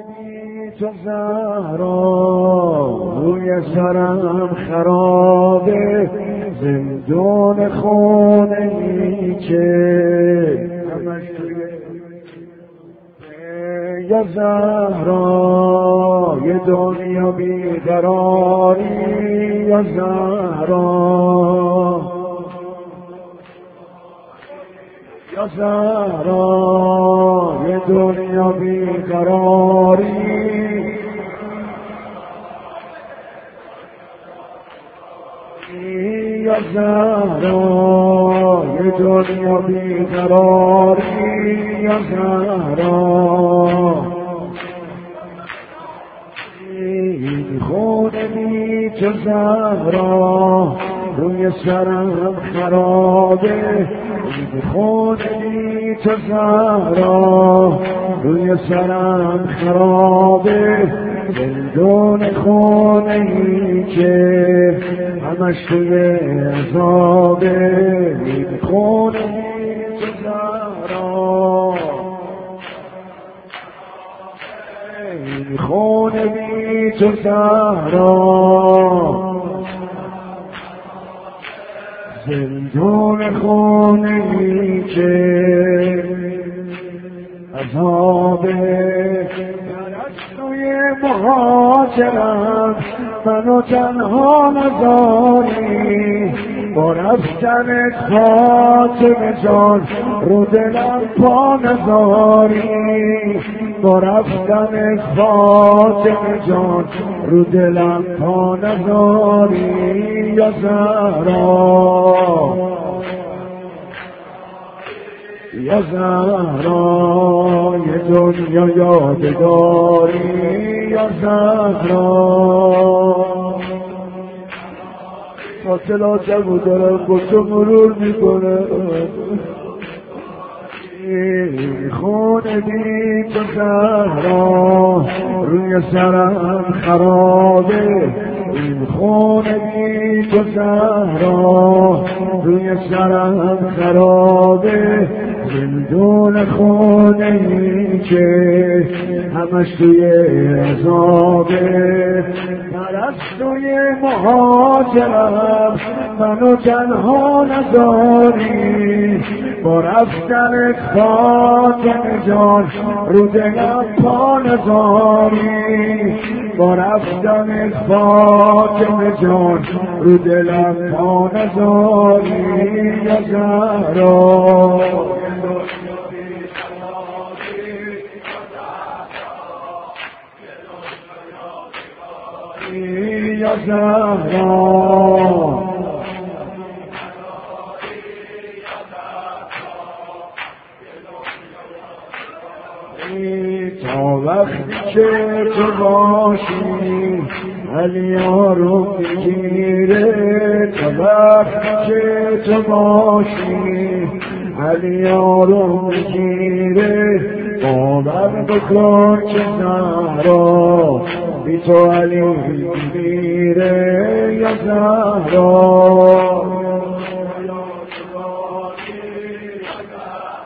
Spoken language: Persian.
بی تو زهرا روی سرم خرابه، زندون خونه‌ای که همش توی یا زهرا یه دنیا بیقراری یا زهرا یا زهرا یه دنیا بیقراری یا زهرا یه دنیا بیقراری یا زهرا این خون بی تو زهرا روی سرم خرابه، این خون بی تو زهرا روی سرم خرابه، زندون خونه‌ای که همش توی عذابه، این خون بی تو زهرا این خون بی تو زهرا زندون خونه‌ای که عذابه. توی مهاجرم منو تنها نذاری، با رفتنت فاطمه جان رو دلم پا نذاری، با رفتنت فاطمه جان رو دلم پا نذاری یا زهرا یا زهرا یه دنیا یادگاری یا زهرا. فاصلاتمو دارم با تو مرور میکنه، این خون بی تو زهرا روی سرم خرابه، این خون بی تو زهرا روی سرم خرابه، زندون خونه‌ای که همش توی عذابه. پرستوی مهاجرم منو تنها نذاری، با رفتنت فاطمه جان رو دلم پا نذاری، با رفتنت فاطمه جان رو دلم پا نذاری یا زهرا یا زهرا تا وقتی که تو باشی علیا رو میگیره، تا وقتی که تو باشی علیا رو میگیره، باور بکن که زهرا بی تو علی میمیره یا زهرا